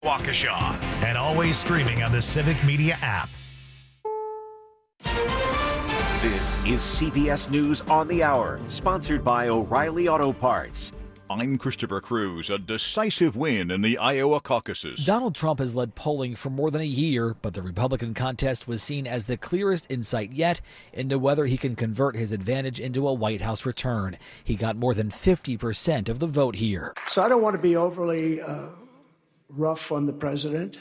Waukesha, and always streaming on the Civic Media app. This is CBS News on the Hour, sponsored by O'Reilly Auto Parts. I'm Christopher Cruz. A decisive win in the Iowa caucuses. Donald Trump has led polling for more than a year, but the Republican contest was seen as the clearest insight yet into whether he can convert his advantage into a White House return. He got more than 50% of the vote here. So I don't want to be overly rough on the president,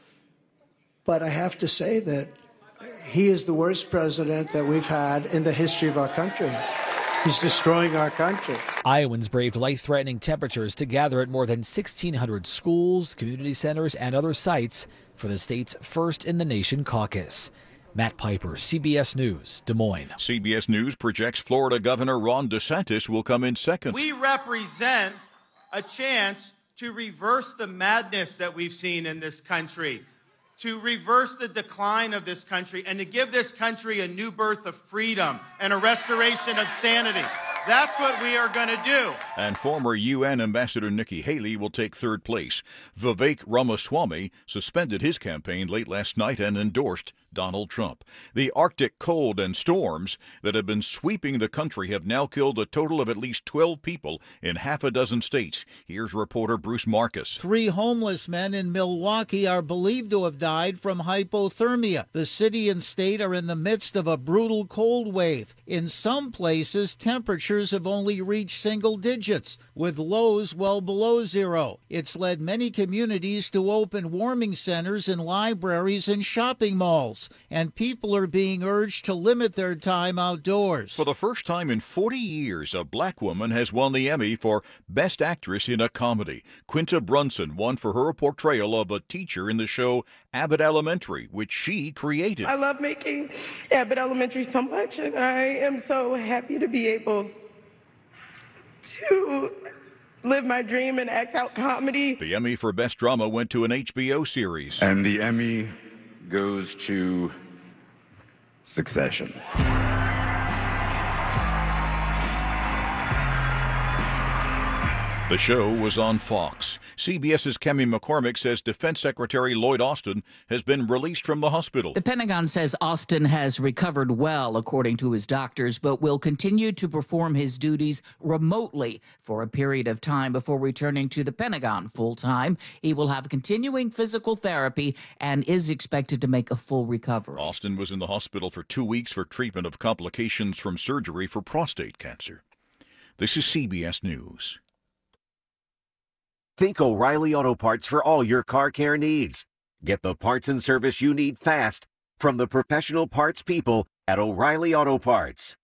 but I have to say that he is the worst president that we've had in the history of our country. He's destroying our country. Iowans braved life-threatening temperatures to gather at more than 1,600 schools, community centers, and other sites for the state's first-in-the-nation caucus. Matt Piper, CBS News, Des Moines. CBS News projects Florida Governor Ron DeSantis will come in second. We represent a chance to reverse the madness that we've seen in this country, to reverse the decline of this country, and to give this country a new birth of freedom and a restoration of sanity. That's what we are going to do. And former UN Ambassador Nikki Haley will take third place. Vivek Ramaswamy suspended his campaign late last night and endorsed Donald Trump. The Arctic cold and storms that have been sweeping the country have now killed a total of at least 12 people in half a dozen states. Here's reporter Bruce Marcus. 3 homeless men in Milwaukee are believed to have died from hypothermia. The city and state are in the midst of a brutal cold wave. In some places, temperatures have only reached single digits, with lows well below zero. It's led many communities to open warming centers and libraries and shopping malls, and people are being urged to limit their time outdoors. For the first time in 40 years, a black woman has won the Emmy for Best Actress in a Comedy. Quinta Brunson won for her portrayal of a teacher in the show Abbott Elementary, which she created. I love making Abbott Elementary so much, and I am so happy to be able to live my dream and act out comedy. The Emmy for Best Drama went to an HBO series. And the Emmy goes to Succession. The show was on Fox. CBS's Kemi McCormick says Defense Secretary Lloyd Austin has been released from the hospital. The Pentagon says Austin has recovered well, according to his doctors, but will continue to perform his duties remotely for a period of time before returning to the Pentagon full-time. He will have continuing physical therapy and is expected to make a full recovery. Austin was in the hospital for 2 weeks for treatment of complications from surgery for prostate cancer. This is CBS News. Think O'Reilly Auto Parts for all your car care needs. Get the parts and service you need fast from the professional parts people at O'Reilly Auto Parts.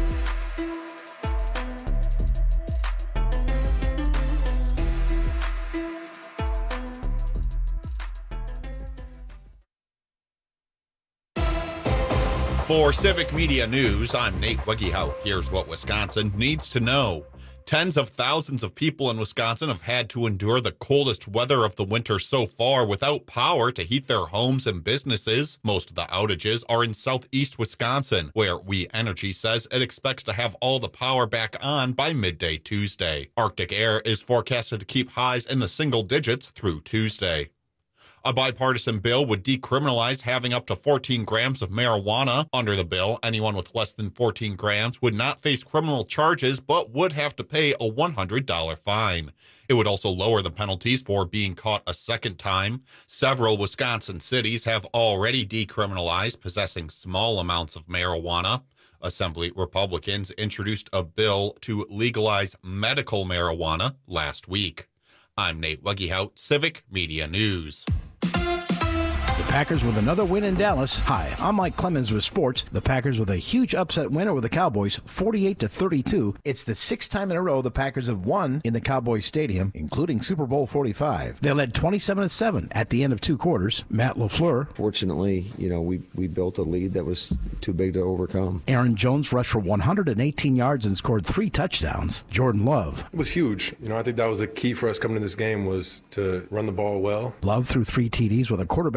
For Civic Media News, I'm Nate Weggehout. Here's what Wisconsin needs to know. Tens of thousands of people in Wisconsin have had to endure the coldest weather of the winter so far without power to heat their homes and businesses. Most of the outages are in southeast Wisconsin, where We Energy says it expects to have all the power back on by midday Tuesday. Arctic air is forecasted to keep highs in the single digits through Tuesday. A bipartisan bill would decriminalize having up to 14 grams of marijuana. Under the bill, anyone with less than 14 grams would not face criminal charges, but would have to pay a $100 fine. It would also lower the penalties for being caught a second time. Several Wisconsin cities have already decriminalized possessing small amounts of marijuana. Assembly Republicans introduced a bill to legalize medical marijuana last week. I'm Nate Weggehout, Civic Media News. The Packers with another win in Dallas. Hi, I'm Mike Clemens with sports. The Packers with a huge upset win over the Cowboys, 48-32. It's the 6th time in a row the Packers have won in the Cowboys Stadium, including Super Bowl 45. They led 27-7 at the end of 2 quarters. Matt LaFleur. Fortunately, we built a lead that was too big to overcome. Aaron Jones rushed for 118 yards and scored 3 touchdowns. Jordan Love. It was huge. I think that was the key for us coming to this game was to run the ball well. Love threw 3 TDs with a quarterback rating of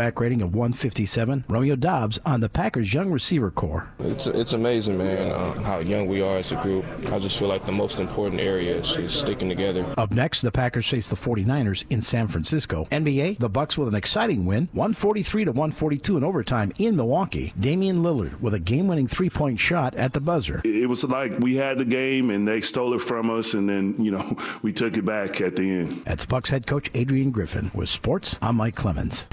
of 157. Romeo Dobbs on the Packers' young receiver core. It's amazing, man, how young we are as a group. I just feel like the most important area is sticking together. Up next, the Packers face the 49ers in San Francisco. NBA, the Bucks with an exciting win, 143-142 in overtime in Milwaukee. Damian Lillard with a game-winning three-point shot at the buzzer. It was like we had the game and they stole it from us, and then, we took it back at the end. That's Bucks head coach Adrian Griffin. With sports, I'm Mike Clemens.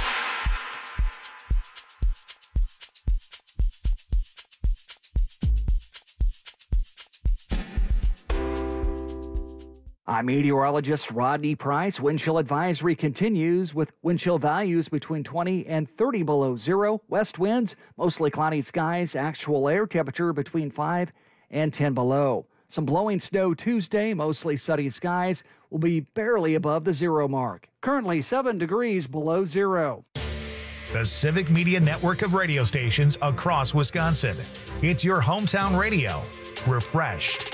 I'm meteorologist Rodney Price. Wind chill advisory continues with wind chill values between 20 and 30 below zero. West winds, mostly cloudy skies, actual air temperature between 5 and 10 below. Some blowing snow Tuesday, mostly sunny skies, will be barely above the zero mark. Currently 7 degrees below zero. The Civic Media network of radio stations across Wisconsin. It's your hometown radio. Refreshed.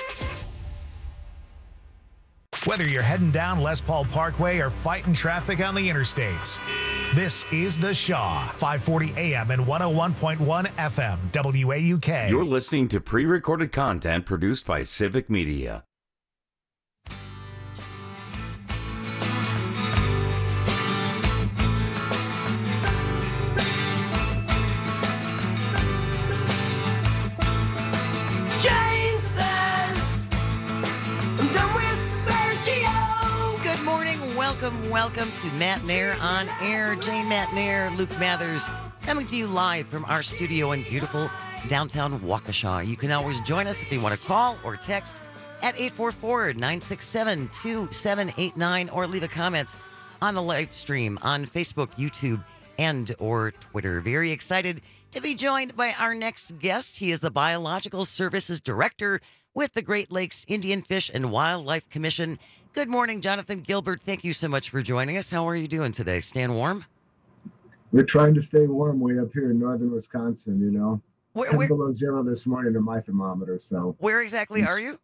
Whether you're heading down Les Paul Parkway or fighting traffic on the interstates, this is The Shaw, 540 AM and 101.1 FM, WAUK. You're listening to pre-recorded content produced by Civic Media. Welcome to Matt Nair on Air. Jane Matt Nair, Luke Mathers, coming to you live from our studio in beautiful downtown Waukesha. You can always join us if you want to call or text at 844-967-2789 or leave a comment on the live stream on Facebook, YouTube, and or Twitter. Very excited to be joined by our next guest. He is the Biological Services Director with the Great Lakes Indian Fish and Wildlife Commission. Good morning, Jonathan Gilbert. Thank you so much for joining us. How are you doing today? Staying warm? We're trying to stay warm way up here in northern Wisconsin, 10 below zero this morning in my thermometer. So where exactly are you?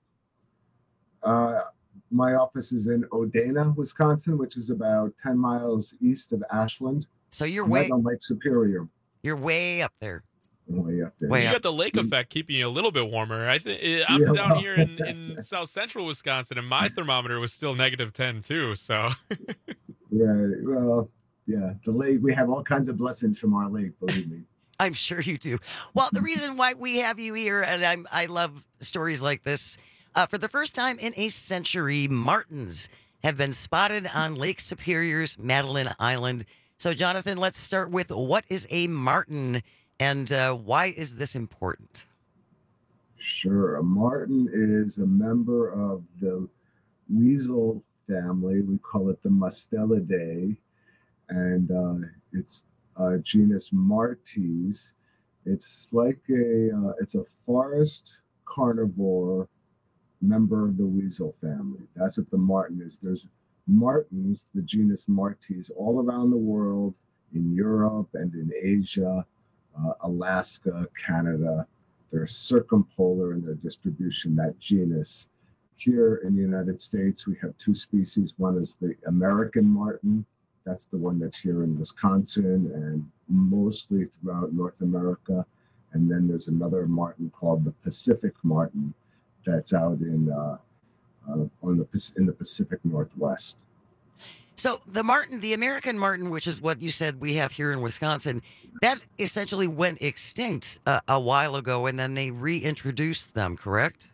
My office is in Odena, Wisconsin, which is about 10 miles east of Ashland. So you're right on Lake Superior. You're way up there. Way up there. You got the lake effect keeping you a little bit warmer. I'm down here in south central Wisconsin, and my thermometer was still -10 too. So the lake. We have all kinds of blessings from our lake. Believe me. I'm sure you do. Well, the reason why we have you here, and I love stories like this. For the first time in a century, martins have been spotted on Lake Superior's Madeline Island. So, Jonathan, let's start with what is a martin? And why is this important? Sure. A martin is a member of the weasel family. We call it the Mustelidae. And it's genus Martes. It's like it's a forest carnivore member of the weasel family. That's what the martin is. There's martins, the genus Martes, all around the world, in Europe and in Asia. Alaska, Canada. They're circumpolar in their distribution, that genus. Here in the United States, we have two species. One is the American martin. That's the one that's here in Wisconsin and mostly throughout North America. And then there's another martin called the Pacific martin that's out in the Pacific Northwest. So the martin, the American martin, which is what you said we have here in Wisconsin, that essentially went extinct a while ago, and then they reintroduced them, correct?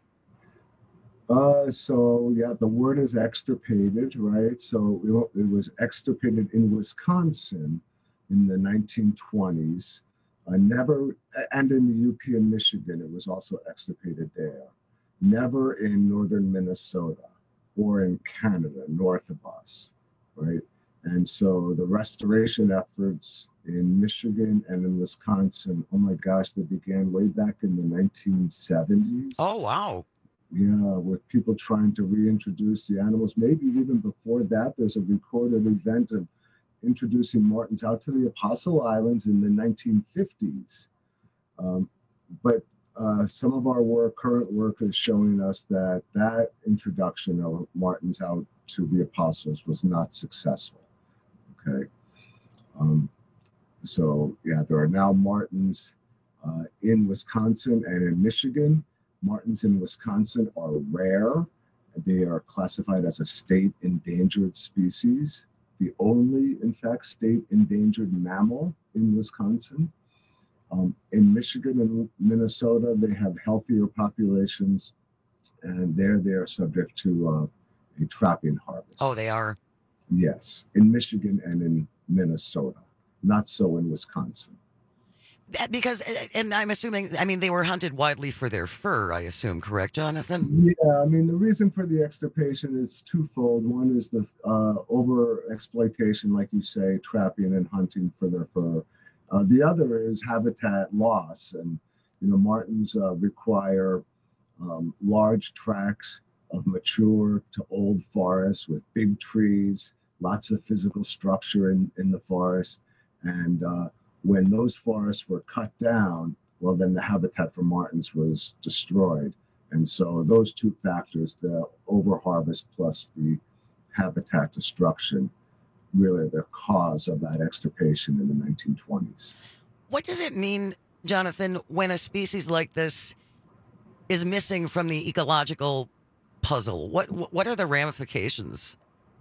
The word is extirpated, right? So it was extirpated in Wisconsin in the 1920s. And in the UP and Michigan, it was also extirpated there. Never in northern Minnesota or in Canada, north of us. Right. And so the restoration efforts in Michigan and in Wisconsin, oh my gosh, they began way back in the 1970s. Oh, wow. Yeah, with people trying to reintroduce the animals. Maybe even before that, there's a recorded event of introducing martins out to the Apostle Islands in the 1950s. But some of our current work is showing us that introduction of martins out to the apostles was not successful. Okay. So yeah, there are now martens in Wisconsin and in Michigan. Martens in Wisconsin are rare. They are classified as a state endangered species, the only, in fact, state endangered mammal in Wisconsin. In Michigan and Minnesota, they have healthier populations, and they are subject to a trapping harvest. Oh, they are? Yes, in Michigan and in Minnesota. Not so in Wisconsin. Because, and I'm assuming, I mean, they were hunted widely for their fur, I assume, correct, Jonathan? Yeah, I mean, the reason for the extirpation is twofold. One is the over-exploitation, like you say, trapping and hunting for their fur. The other is habitat loss. And, martens require large tracts of mature to old forests with big trees, lots of physical structure in the forest. And when those forests were cut down, well, then the habitat for martens was destroyed. And so those two factors, the overharvest plus the habitat destruction, really are the cause of that extirpation in the 1920s. What does it mean, Jonathan, when a species like this is missing from the ecological puzzle? What are the ramifications?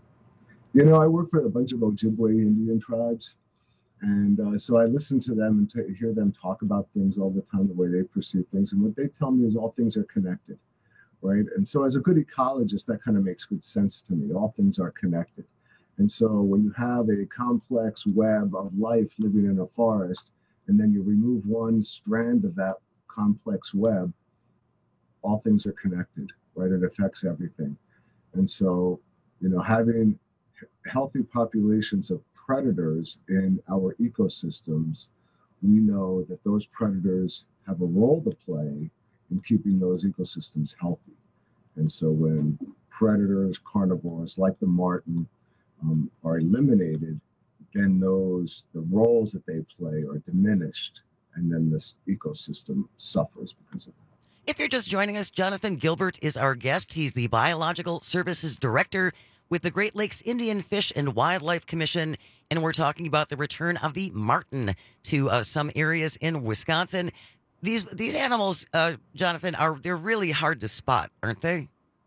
I work for a bunch of Ojibwe Indian tribes. And so I listen to them and hear them talk about things all the time, the way they perceive things. And what they tell me is all things are connected, right? And so as a good ecologist, that kind of makes good sense to me. All things are connected. And so when you have a complex web of life living in a forest, and then you remove one strand of that complex web, all things are connected, right? It affects everything. And so, having healthy populations of predators in our ecosystems, we know that those predators have a role to play in keeping those ecosystems healthy. And so when predators, carnivores like the marten are eliminated, then the roles that they play are diminished, and then this ecosystem suffers because of that. If you're just joining us, Jonathan Gilbert is our guest. He's the Biological Services Director with the Great Lakes Indian Fish and Wildlife Commission, and we're talking about the return of the marten to some areas in Wisconsin. These animals, Jonathan, they're really hard to spot, aren't they?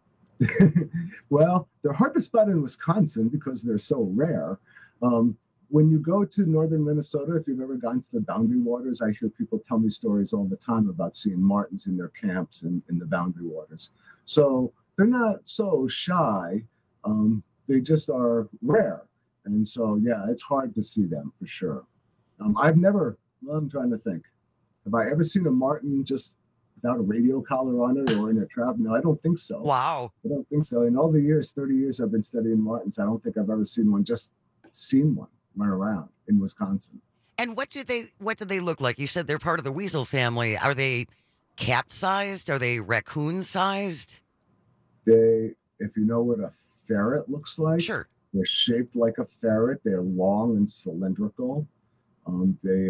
Well, they're hard to spot in Wisconsin because they're so rare. When you go to northern Minnesota, if you've ever gone to the Boundary Waters, I hear people tell me stories all the time about seeing martens in their camps in the Boundary Waters. So they're not so shy. They just are rare. And so, yeah, it's hard to see them for sure. I'm trying to think. Have I ever seen a marten just without a radio collar on it or in a trap? No, I don't think so. Wow. I don't think so. In all the 30 years I've been studying martens, I don't think I've ever seen one run around in Wisconsin. And what do they look like? You said they're part of the weasel family. Are they cat-sized? Are they raccoon-sized? If you know what a ferret looks like, sure. They're shaped like a ferret. They're long and cylindrical. They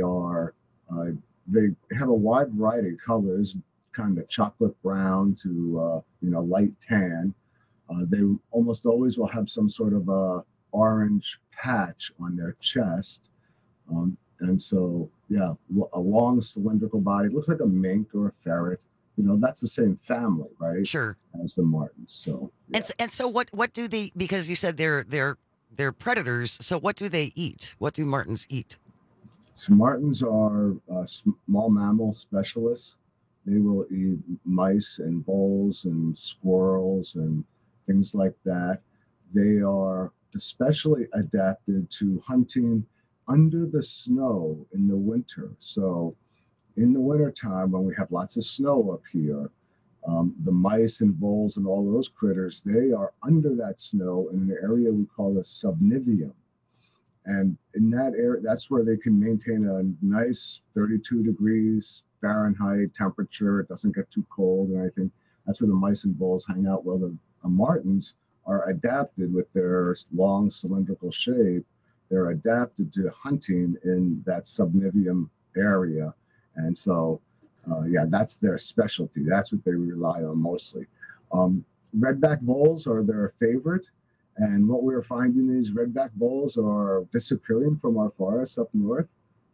have a wide variety of colors, kind of chocolate brown to light tan. They almost always will have some sort of a orange patch on their chest. And so, yeah, a long cylindrical body. It looks like a mink or a ferret. That's the same family, right? Sure. As the martens. So, yeah. And so what do they, because you said they're predators, so what do they eat? What do martens eat? So martens are small mammal specialists. They will eat mice and voles and squirrels and things like that. They are especially adapted to hunting under the snow in the winter. So in the wintertime, when we have lots of snow up here, the mice and voles and all those critters, they are under that snow in an area we call a subniveum. And in that area, that's where they can maintain a nice 32 degrees Fahrenheit temperature. It doesn't get too cold or anything. That's where the mice and voles hang out. Well, the martens are adapted with their long cylindrical shape. They're adapted to hunting in that subniveum area. And so, that's their specialty. That's what they rely on mostly. Redback voles are their favorite. And what we're finding is redback voles are disappearing from our forests up north.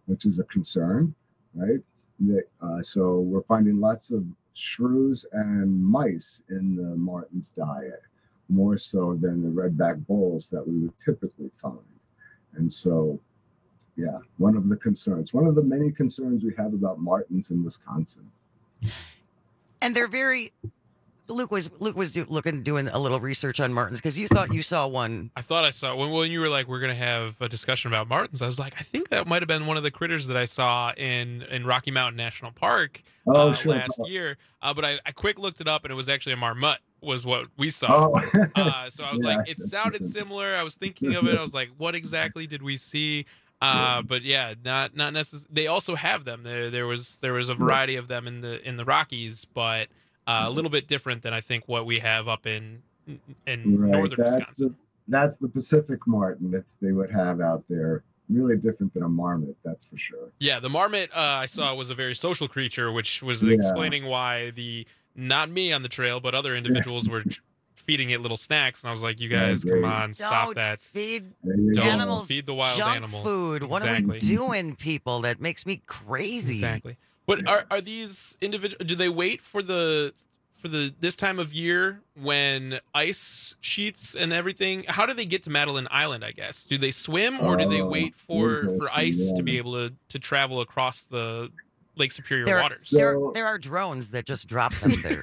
which is a concern, right? So we're finding lots of shrews and mice in the marten's diet, more so than the redback bulls that we would typically find. And so, yeah, one of the many concerns we have about martens in Wisconsin. And they're very. Luke was doing a little research on martens because you thought you saw one. I thought I saw when you were like, we're gonna have a discussion about martens. I was like, I think that might have been one of the critters that I saw in Rocky Mountain National Park last year. But I quick looked it up, and it was actually a marmot. Was what we saw. So I was like, it sounded similar. I was thinking of it. I was like, what exactly did we see? But yeah, not necessarily. They also have them. There was a variety of them in the Rockies, but. A little bit different than I think what we have up in northern Wisconsin. That's the Pacific marten that they would have out there. Really different than a marmot, that's for sure. Yeah, the marmot I saw was a very social creature, which was explaining why not me on the trail, but other individuals were feeding it little snacks, and I was like, "You guys, come on, stop that! Feed animals, feed the wild junk animals. Food. What are we doing, people? That makes me crazy." Exactly. But are these individual? Do they wait for this time of year when ice sheets and everything? How do they get to Madeline Island? I guess do they swim or do they wait for ice to be able to travel across the Lake Superior waters? There are drones that just drop them there.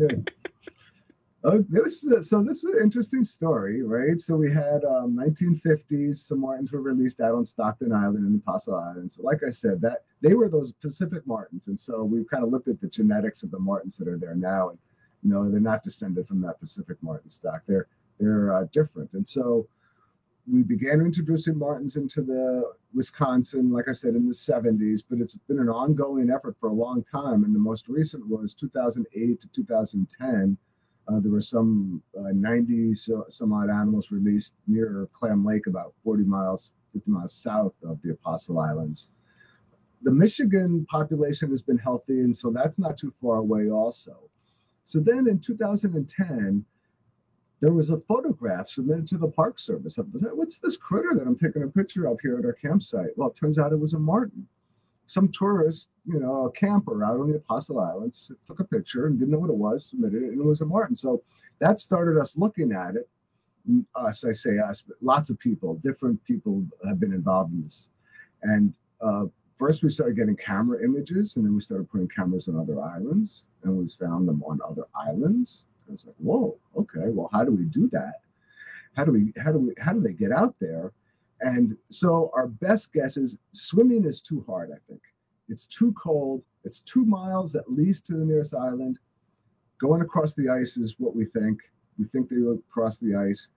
This is an interesting story, right? So we had 1950s, some martens were released out on Stockton Island and the Apostle Islands. But like I said, that they were those Pacific martens. And so we've kind of looked at the genetics of the martens that are there now. And no, they're not descended from that Pacific marten stock. They're different. And so we began introducing martens into the Wisconsin, like I said, in the 70s, but it's been an ongoing effort for a long time. And the most recent was 2008 to 2010. There were some 90 some odd animals released near Clam Lake, about 50 miles south of the Apostle Islands. The Michigan population has been healthy, and so that's not too far away also. So then in 2010, there was a photograph submitted to the Park Service. What's this critter that I'm taking a picture of here at our campsite? Well, it turns out it was a marten. Some tourist, a camper out on the Apostle Islands, took a picture and didn't know what it was, submitted it, and it was a marten. So that started us looking at it. Us, I say us, but lots of people, different people have been involved in this. And first we started getting camera images, and then we started putting cameras on other islands, and we found them on other islands. And it's like, whoa, okay, well, how do we do that? How do they get out there? And so our best guess is swimming is too hard, I think. It's too cold. It's 2 miles at least to the nearest island. Going across the ice is what we think. We think they will cross the ice.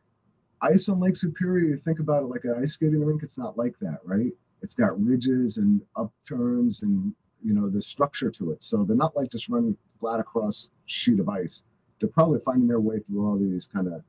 Ice on Lake Superior, you think about it like an ice skating rink, it's not like that, right? It's got ridges and upturns and, the structure to it. So they're not like just running flat across a sheet of ice. They're probably finding their way through all these kind of,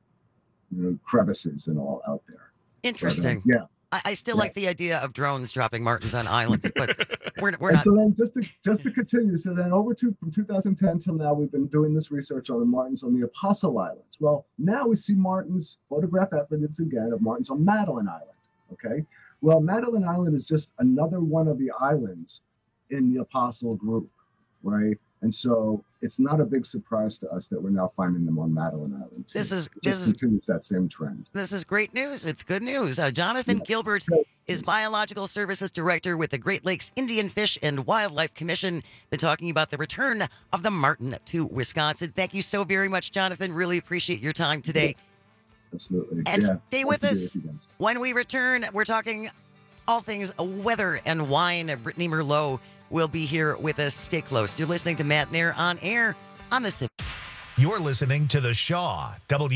crevices and all out there. Interesting. But, yeah. I still like the idea of drones dropping martens on islands, but we're and not. So then, just to continue, so then from 2010 till now, we've been doing this research on the martens on the Apostle Islands. Well, now we see martens, photograph evidence again of martens on Madeline Island. Okay. Well, Madeline Island is just another one of the islands in the Apostle group, right? And so it's not a big surprise to us that we're now finding them on Madeline Island, too. This continues that same trend. This is great news. It's good news. Jonathan Gilbert is Biological Services Director with the Great Lakes Indian Fish and Wildlife Commission. Been talking about the return of the marten to Wisconsin. Thank you so very much, Jonathan. Really appreciate your time today. Absolutely. And stay with us. When we return, we're talking all things weather and wine. Brittany Merlot will be here with us. Stay close. You're listening to Matt Nair on air on the Civic. You're listening to The Shaw,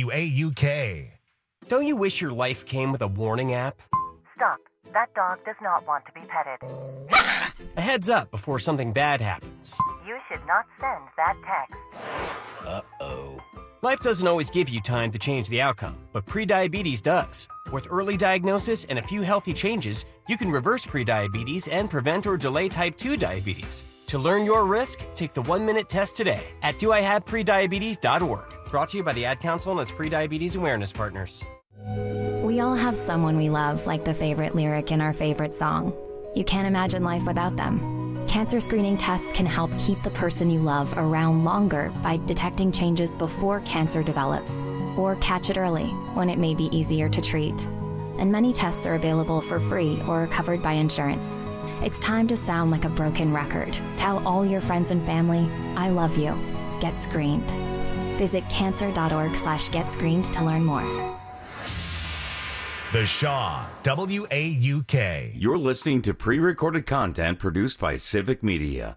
WAUK. Don't you wish your life came with a warning app? Stop. That dog does not want to be petted. A heads up before something bad happens. You should not send that text. Uh-oh. Life doesn't always give you time to change the outcome, but prediabetes does. With early diagnosis and a few healthy changes, you can reverse prediabetes and prevent or delay type 2 diabetes. To learn your risk, take the 1-minute test today at doihaveprediabetes.org. Brought to you by the Ad Council and its prediabetes awareness partners. We all have someone we love, like the favorite lyric in our favorite song. You can't imagine life without them. Cancer screening tests can help keep the person you love around longer by detecting changes before cancer develops, or catch it early when it may be easier to treat. And many tests are available for free or covered by insurance. It's time to sound like a broken record. Tell all your friends and family, I love you. Get screened. Visit cancer.org/getscreened to learn more. The Shaw, WAUK. You're listening to pre-recorded content produced by Civic Media.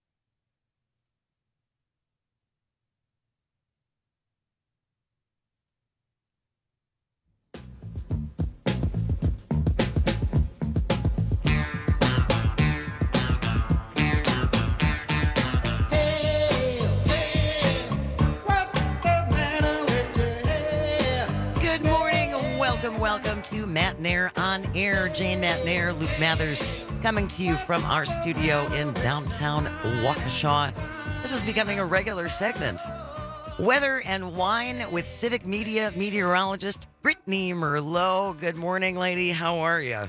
Welcome to Matt Nair on Air. Jane Matt Nair, Luke Mathers, coming to you from our studio in downtown Waukesha. This is becoming a regular segment. Weather and Wine with Civic Media meteorologist Brittany Merlot. Good morning, lady. How are you?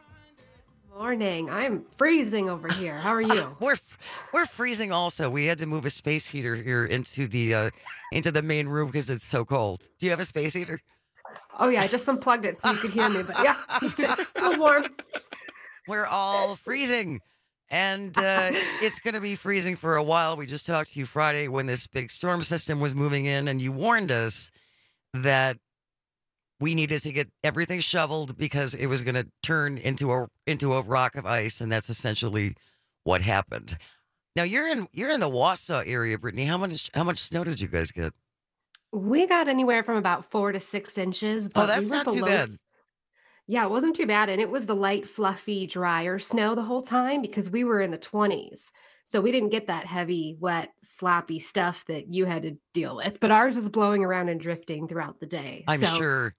Morning. I'm freezing over here. How are you? We're freezing also. We had to move a space heater here into the main room because it's so cold. Do you have a space heater? Oh, yeah, I just unplugged it so you could hear me. But yeah, it's still warm. We're all freezing. And it's going to be freezing for a while. We just talked to you Friday when this big storm system was moving in, and you warned us that we needed to get everything shoveled because it was going to turn into a rock of ice, and that's essentially what happened. Now you're in the Wausau area, Brittany. How much snow did you guys get? We got anywhere from about 4 to 6 inches. But that's not too bad. Yeah, it wasn't too bad. And it was the light, fluffy, drier snow the whole time because we were in the 20s. So we didn't get that heavy, wet, sloppy stuff that you had to deal with. But ours was blowing around and drifting throughout the day. I'm sure.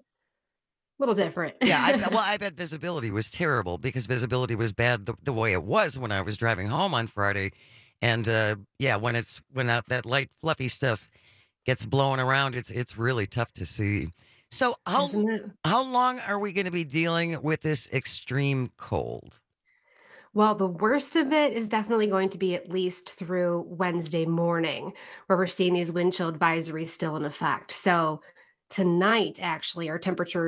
Little different. Yeah, I bet visibility was terrible because visibility was bad the way it was when I was driving home on Friday. And when that light, fluffy stuff gets blown around, it's really tough to see. So how long are we going to be dealing with this extreme cold? Well, the worst of it is definitely going to be at least through Wednesday morning, where we're seeing these wind chill advisories still in effect. So tonight, actually, our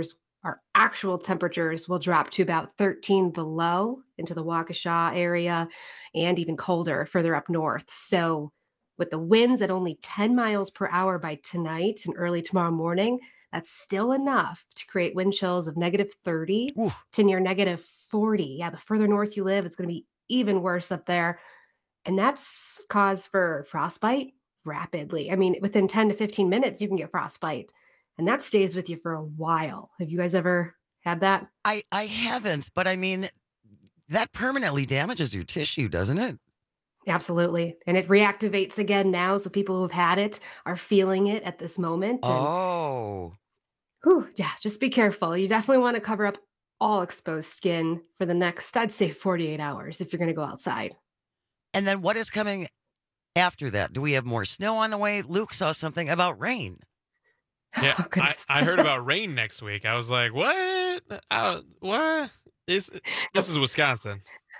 actual temperatures will drop to about 13 below into the Waukesha area and even colder further up north. So with the winds at only 10 miles per hour by tonight and early tomorrow morning, that's still enough to create wind chills of -30 to near -40. Yeah, the further north you live, it's going to be even worse up there. And that's cause for frostbite rapidly. I mean, within 10 to 15 minutes, you can get frostbite. And that stays with you for a while. Have you guys ever had that? I haven't, but I mean, that permanently damages your tissue, doesn't it? Absolutely. And it reactivates again now. So people who've had it are feeling it at this moment. And, yeah, just be careful. You definitely want to cover up all exposed skin for the next, I'd say 48 hours if you're going to go outside. And then what is coming after that? Do we have more snow on the way? Luke saw something about rain. Yeah, I heard about rain next week. I was like, what? What? This is Wisconsin.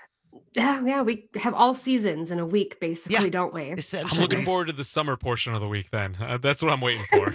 Yeah, we have all seasons in a week, basically, don't we? I'm looking forward to the summer portion of the week then. That's what I'm waiting for.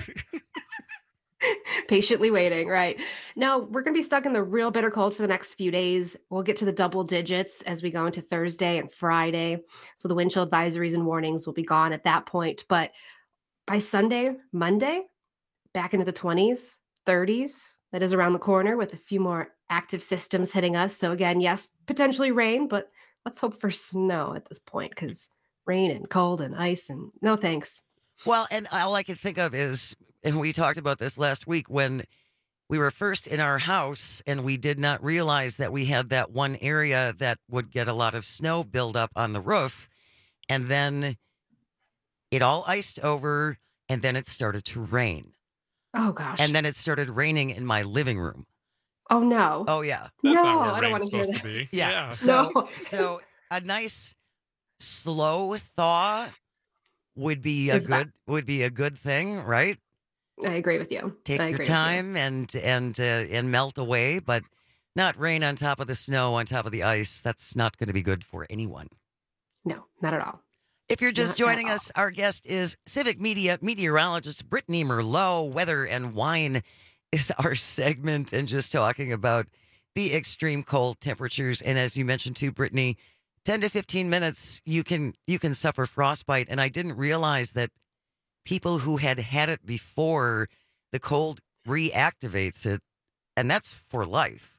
Patiently waiting, right? Now, we're going to be stuck in the real bitter cold for the next few days. We'll get to the double digits as we go into Thursday and Friday. So the wind chill advisories and warnings will be gone at that point. But by Sunday, Monday, back into the 20s, 30s. That is around the corner with a few more active systems hitting us. So again, yes, potentially rain, but let's hope for snow at this point because rain and cold and ice and no thanks. Well, and all I can think of is, and we talked about this last week when we were first in our house and we did not realize that we had that one area that would get a lot of snow build up on the roof. And then it all iced over and then it started to rain. Oh, gosh. And then it started raining in my living room. Oh, no. Oh, yeah. That's no, not where I don't want rain's to hear supposed that. to be. Yeah. No. So a nice slow thaw would be a good thing, right? I agree with you. Take your time and melt away, but Not rain on top of the snow, on top of the ice. That's not going to be good for anyone. No, not at all. If you're just Not at joining us, our guest is Civic Media meteorologist Brittany Merlot. Weather and wine is our segment, and just talking about the extreme cold temperatures. And as you mentioned too, Brittany, 10 to 15 minutes, you can suffer frostbite. And I didn't realize that people who had it before, the cold reactivates it, and that's for life.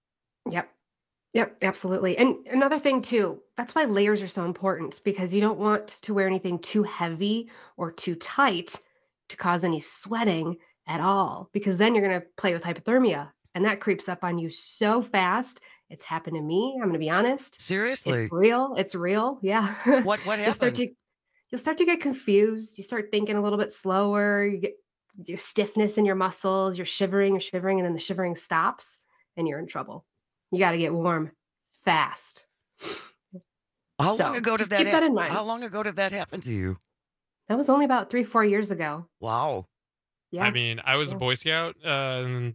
Yep, absolutely. And another thing too, that's why layers are so important, because you don't want to wear anything too heavy or too tight to cause any sweating at all, because then you're going to play with hypothermia, and that creeps up on you so fast. It's happened to me. I'm going to be honest. Seriously? It's real. It's real. Yeah. What happens? You'll start to get confused. You start thinking a little bit slower. You get your stiffness in your muscles. You're shivering, and then the shivering stops, and you're in trouble. You got to get warm fast. How long ago did that keep that in mind. How long ago did that happen to you? That was only about 3-4 years ago. Wow. Yeah. I mean, I was a Boy Scout, and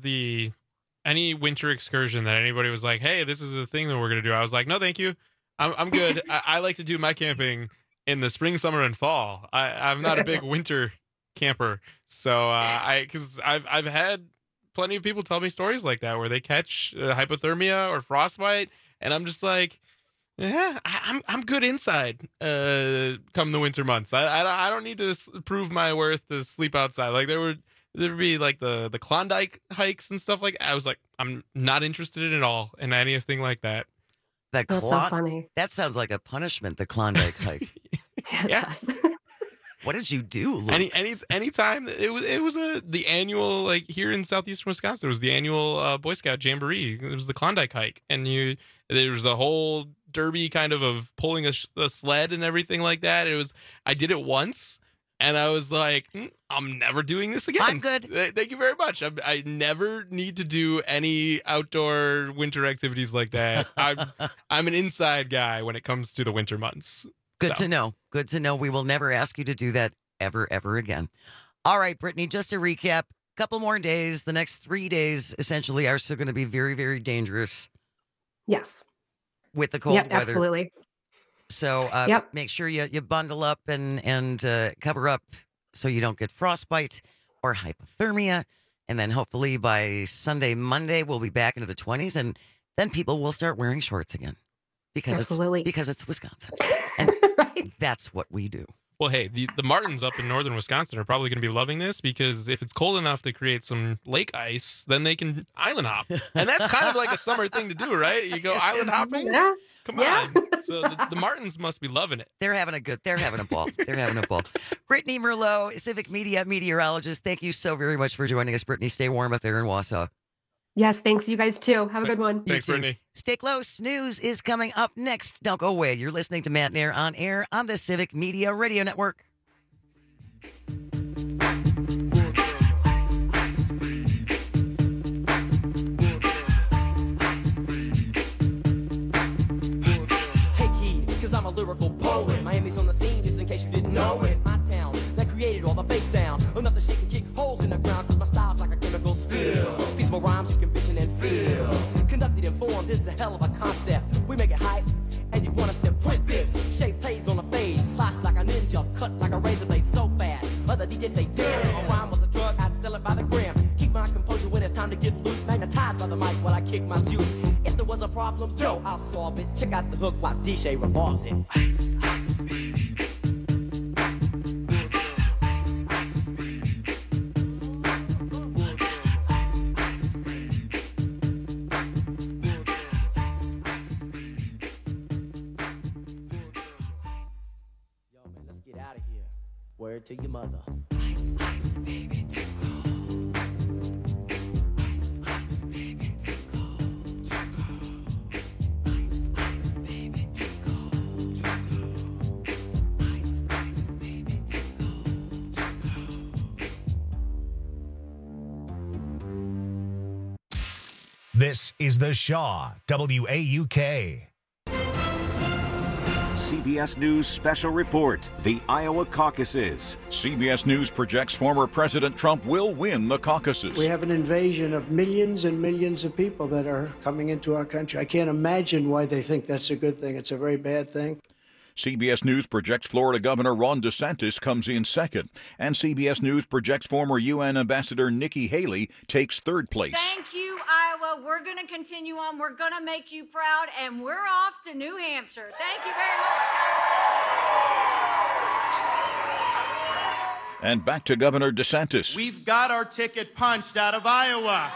any winter excursion that anybody was like, "Hey, this is a thing that we're gonna do," I was like, "No, thank you. I'm good. I like to do my camping in the spring, summer, and fall. I'm not a big winter camper, so because I've had plenty of people tell me stories like that where they catch hypothermia or frostbite, and I'm just like, yeah, I'm good inside. Come the winter months, I don't need to prove my worth to sleep outside. Like there'd be like the Klondike hikes and stuff like that. I was like, I'm not interested in it at all in anything like that. That's so funny. That sounds like a punishment. The Klondike hike. Yeah. What did you do, Luke? Anytime it was the annual, like here in southeastern Wisconsin, it was the annual Boy Scout Jamboree. It was the Klondike hike, and there was the whole derby kind of pulling a sled and everything like that. I did it once, and I was like, I'm never doing this again. I'm good. Thank you very much. I never need to do any outdoor winter activities like that. I'm an inside guy when it comes to the winter months. Good to know. Good to know. We will never ask you to do that ever again. All right, Brittany, just to recap, a couple more days. The next 3 days essentially are still going to be very, very dangerous. Yes. With the cold weather. Absolutely. So make sure you bundle up and cover up so you don't get frostbite or hypothermia. And then hopefully by Sunday, Monday, we'll be back into the 20s, and then people will start wearing shorts again. Because it's Wisconsin. And right. That's what we do. Well, hey, the Martins up in northern Wisconsin are probably going to be loving this, because if it's cold enough to create some lake ice, then they can island hop. And that's kind of like a summer thing to do, right? You go island hopping. Yeah. Come on. So the Martins must be loving it. They're having a ball. They're having a ball. Brittany Merlot, Civic Media meteorologist. Thank you so very much for joining us, Brittany. Stay warm up there in Wausau. Yes, thanks. You guys too. Have a good one. Thanks, Brittany. Stay close. News is coming up next. Don't go away. You're listening to Matt and Air on air on the Civic Media Radio Network. Take heed, because I'm a lyrical poet. Miami's on the scene, just in case you didn't know it. My town that created all the bass sound. Another shit can kick holes in the ground, because my style's like a chemical spill. Feasible rhymes you can vision and feel. Conducted and formed, this is a hell of a concept. We make it hype, and you want us to print this. Shape plays on a fade, slice like a ninja, cut like a razor blade so fast. Other DJs say, damn, a rhyme was a drug, I'd sell it by the gram. Keep my composure when it's time to get loose. Magnetized by the mic while I kick my juice. If there was a problem, yo, I'll solve it. Check out the hook while DJ revolves it. Ice, ice, baby. Word to your mother. Ice, ice, baby, too cold. Ice, ice, baby, too cold. Too cold. Ice, ice, baby, too cold. Too cold. Ice, ice, baby, too cold. Too cold. This is the Shaw, WAUK. CBS News special report, the Iowa caucuses. CBS News projects former President Trump will win the caucuses. We have an invasion of millions and millions of people that are coming into our country. I can't imagine why they think that's a good thing. It's a very bad thing. CBS News projects Florida Governor Ron DeSantis comes in second. And CBS News projects former UN Ambassador Nikki Haley takes third place. Thank you, Iowa. We're going to continue on. We're going to make you proud. And we're off to New Hampshire. Thank you very much. And back to Governor DeSantis. We've got our ticket punched out of Iowa.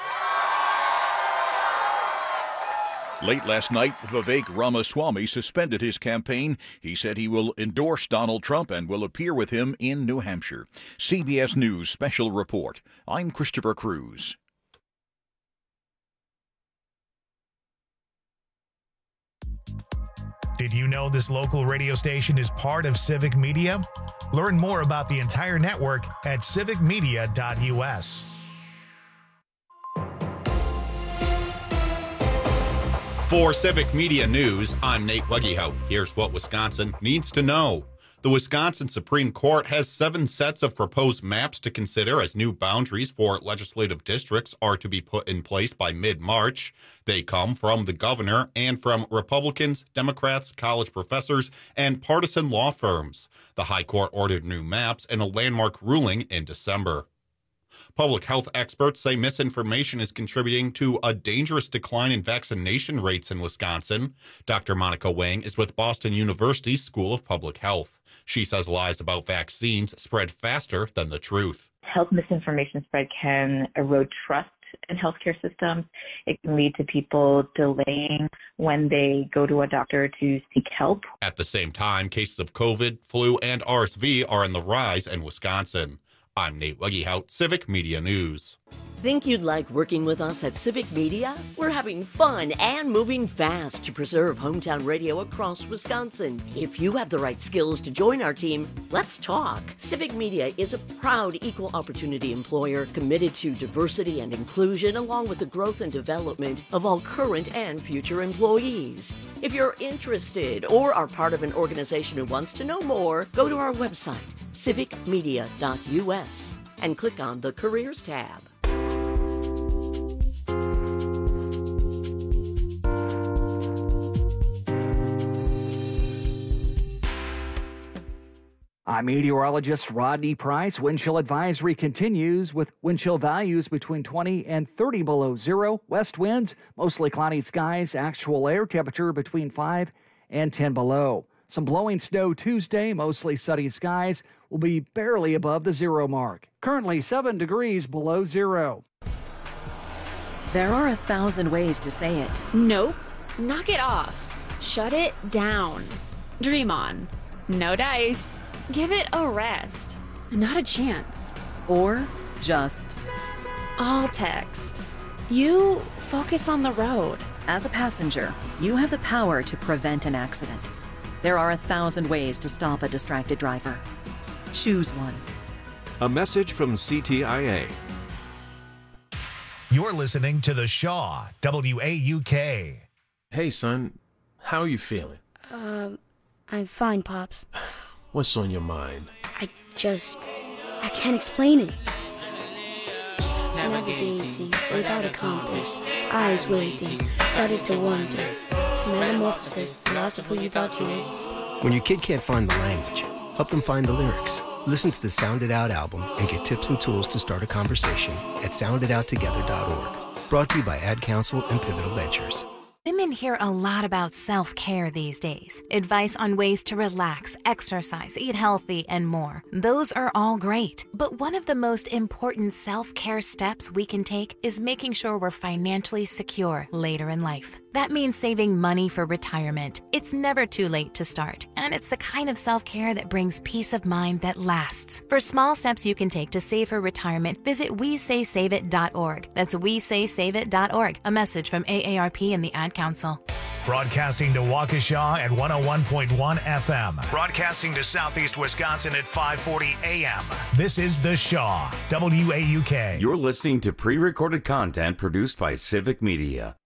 Late last night, Vivek Ramaswamy suspended his campaign. He said he will endorse Donald Trump and will appear with him in New Hampshire. CBS News special report. I'm Christopher Cruz. Did you know this local radio station is part of Civic Media? Learn more about the entire network at civicmedia.us. For Civic Media News, I'm Nate Weggehout. Here's what Wisconsin needs to know. The Wisconsin Supreme Court has 7 sets of proposed maps to consider as new boundaries for legislative districts are to be put in place by mid-March. They come from the governor and from Republicans, Democrats, college professors, and partisan law firms. The High Court ordered new maps in a landmark ruling in December. Public health experts say misinformation is contributing to a dangerous decline in vaccination rates in Wisconsin. Dr. Monica Wang is with Boston University's School of Public Health. She says lies about vaccines spread faster than the truth. Health misinformation spread can erode trust in healthcare systems. It can lead to people delaying when they go to a doctor to seek help. At the same time, cases of COVID, flu, and RSV are on the rise in Wisconsin. I'm Nate Weggehout, Civic Media News. Think you'd like working with us at Civic Media? We're having fun and moving fast to preserve hometown radio across Wisconsin. If you have the right skills to join our team, let's talk. Civic Media is a proud equal opportunity employer committed to diversity and inclusion along with the growth and development of all current and future employees. If you're interested or are part of an organization who wants to know more, go to our website, civicmedia.us, and click on the Careers tab. I'm meteorologist Rodney Price. Wind chill advisory continues with wind chill values between 20 and 30 below zero. West winds, mostly cloudy skies, actual air temperature between 5 and 10 below. Some blowing snow Tuesday, mostly sunny skies, will be barely above the zero mark. Currently 7 degrees below zero. There are 1,000 ways to say it. Nope. Knock it off. Shut it down. Dream on. No dice. Give it a rest. Not a chance. Or just. All text. You focus on the road. As a passenger, you have the power to prevent an accident. There are 1,000 ways to stop a distracted driver. Choose one. A message from CTIA. You're listening to The Shaw, WAUK. Hey, son. How are you feeling? I'm fine, Pops. What's on your mind? I can't explain it. Navigating without a compass, eyes waiting, started to wonder. Metamorphosis, the loss of who you thought you was. When your kid can't find the language, help them find the lyrics. Listen to the Sound It Out album and get tips and tools to start a conversation at sounditouttogether.org. Brought to you by Ad Council and Pivotal Ventures. Women hear a lot about self-care these days. Advice on ways to relax, exercise, eat healthy, and more. Those are all great. But one of the most important self-care steps we can take is making sure we're financially secure later in life. That means saving money for retirement. It's never too late to start, and it's the kind of self-care that brings peace of mind that lasts. For small steps you can take to save for retirement, visit WeSaySaveIt.org. That's WeSaySaveIt.org. A message from AARP and the Ad Council. Broadcasting to Waukesha at 101.1 FM. Broadcasting to Southeast Wisconsin at 540 AM. This is The Shaw, WAUK. You're listening to pre-recorded content produced by Civic Media.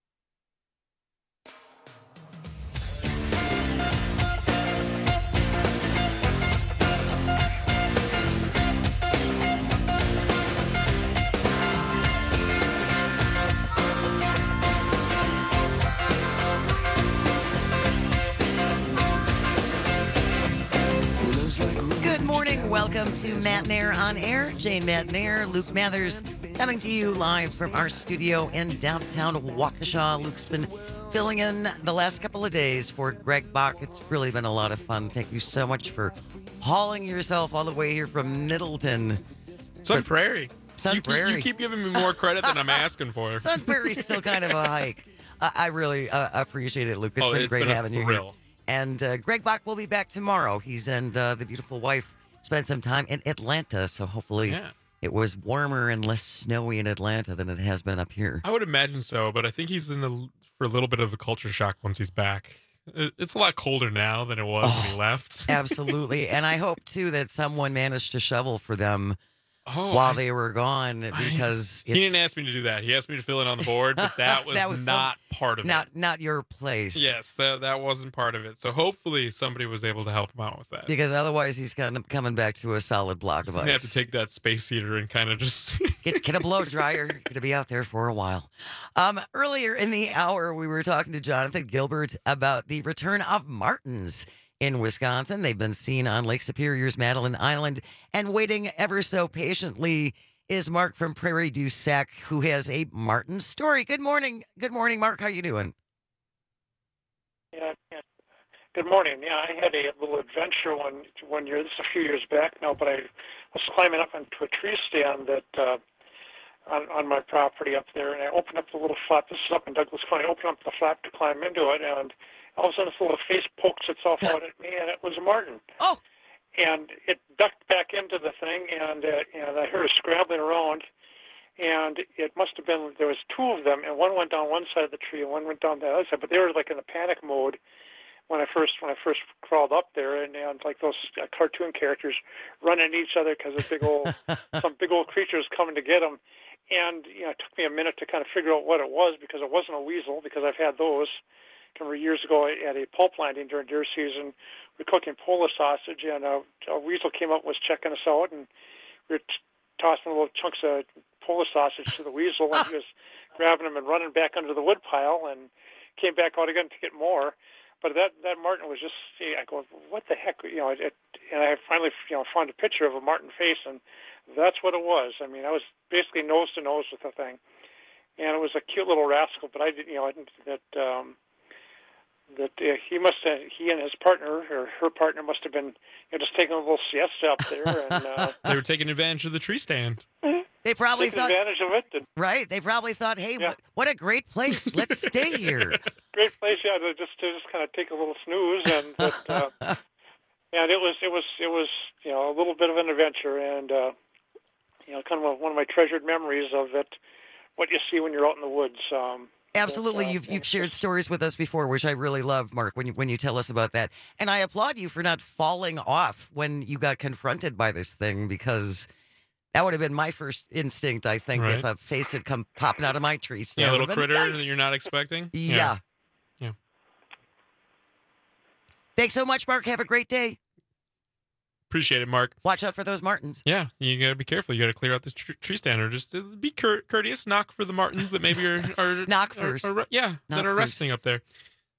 welcome to Matt Nair on Air. Jane Matt Nair, Luke Mathers, coming to you live from our studio in downtown Waukesha. Luke's been filling in the last couple of days for Greg Bach. It's really been a lot of fun. Thank you so much for hauling yourself all the way here from Middleton. Sun Prairie. Sun Prairie. You keep giving me more credit than I'm asking for. Sun Prairie's still kind of a hike. I really appreciate it, Luke. It's been great having you here. And Greg Bach will be back tomorrow. He's and the beautiful wife spent some time in Atlanta, so hopefully it was warmer and less snowy in Atlanta than it has been up here. I would imagine so, but I think he's for a little bit of a culture shock once he's back. It's a lot colder now than it was when he left. Absolutely. And I hope, too, that someone managed to shovel for them while they were gone, because he didn't ask me to do that. He asked me to fill in on the board, but that was not part of it. Not your place. Yes, that wasn't part of it. So hopefully somebody was able to help him out with that. Because otherwise he's kind of coming back to a solid block of ice. You have to take that space heater and kind of just get a blow dryer. Going to be out there for a while. Earlier in the hour, we were talking to Jonathan Gilbert about the return of martins in Wisconsin. They've been seen on Lake Superior's Madeline Island, and waiting ever so patiently is Mark from Prairie du Sac, who has a martin story. Good morning. Good morning, Mark. How you doing? Yeah. Good morning. Yeah, I had a little adventure one year. This is a few years back now, but I was climbing up onto a tree stand that on my property up there, and I opened up the little flap. This is up in Douglas County. I opened up the flap to climb into it, and all of a sudden, this little face pokes itself out at me, and it was a martin. Oh! And it ducked back into the thing, and I heard it scrambling around, and it must have been, there was two of them, and one went down one side of the tree, and one went down the other side, but they were like in a panic mode when I first crawled up there, and like those cartoon characters running at each other because some big old creature was coming to get them. And it took me a minute to kind of figure out what it was, because it wasn't a weasel, because I've had those. I remember years ago at a pulp landing during deer season, we were cooking Polish sausage, and a weasel came up and was checking us out, and we were tossing little chunks of Polish sausage to the weasel, and he was grabbing them and running back under the wood pile, and came back out again to get more. But that martin was just, I go, what the heck, and I finally, found a picture of a martin face, and that's what it was. I mean, I was basically nose to nose with the thing, and it was a cute little rascal. But I didn't, he and his partner or her partner must have been just taking a little siesta up there, and they were taking advantage of the tree stand. They probably thought advantage of it. Right? They probably thought, hey, what a great place. Let's stay here. Great place, yeah. To just kind of take a little snooze, and and it was a little bit of an adventure, and kind of one of my treasured memories of it. What you see when you're out in the woods. Absolutely. You've shared stories with us before, which I really love, Mark, when you tell us about that. And I applaud you for not falling off when you got confronted by this thing, because that would have been my first instinct, I think, if a face had come popping out of my tree stand. Yeah, a little critter that you're not expecting. Yeah. Thanks so much, Mark. Have a great day. Appreciate it, Mark. Watch out for those martins. Yeah, you got to be careful. You got to clear out this tree stand, or just be courteous. Knock for the martins that maybe are knock first. That are resting up there.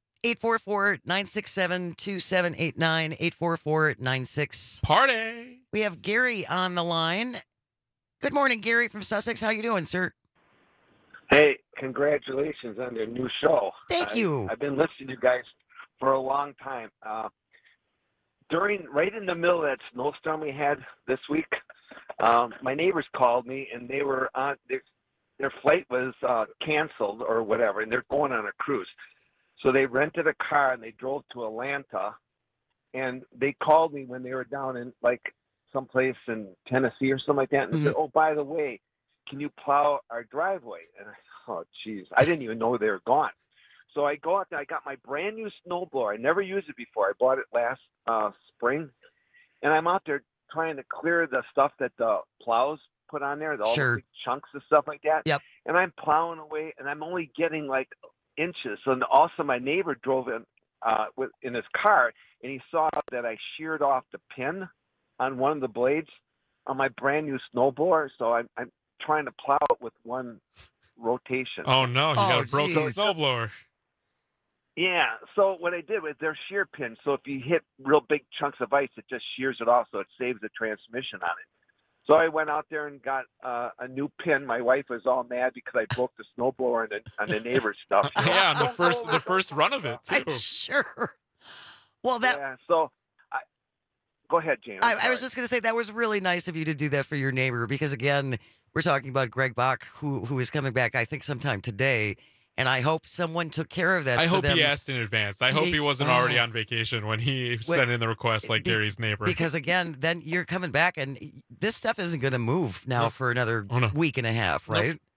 844-967-2789, 844-96. Party. We have Gary on the line. Good morning, Gary from Sussex. How you doing, sir? Hey, congratulations on your new show. Thank you. I've been listening to you guys for a long time. Right in the middle of that snowstorm we had this week, my neighbors called me, and they were on their flight was canceled or whatever, and they're going on a cruise. So they rented a car and they drove to Atlanta, and they called me when they were down in like someplace in Tennessee or something like that, and they said, "Oh, by the way, can you plow our driveway?" And I said, "Oh, geez, I didn't even know they were gone." So I go out there. I got my brand new snowblower. I never used it before. I bought it last spring, and I'm out there trying to clear the stuff that the plows put on there, all the big chunks of stuff like that. Yep. And I'm plowing away, and I'm only getting like inches. So also my neighbor drove in in his car, and he saw that I sheared off the pin on one of the blades on my brand new snowblower. So I'm trying to plow it with one rotation. Oh no! You got a broken snowblower. Yeah, so what I did was they're shear pins. So if you hit real big chunks of ice, it just shears it off, so it saves the transmission on it. So I went out there and got a new pin. My wife was all mad because I broke the snowblower on the neighbor's stuff. You know? Yeah, on the first run of it too. I'm sure. Well, that. Yeah. So, go ahead, Jane. I was just going to say that was really nice of you to do that for your neighbor because again, we're talking about Greg Bach, who is coming back, I think, sometime today. And I hope someone took care of that. I hope them. he asked in advance. I hope he wasn't already on vacation when he sent in the request like Gary's neighbor. Because again, then you're coming back and this stuff isn't going to move now for another week and a half, right? Nope.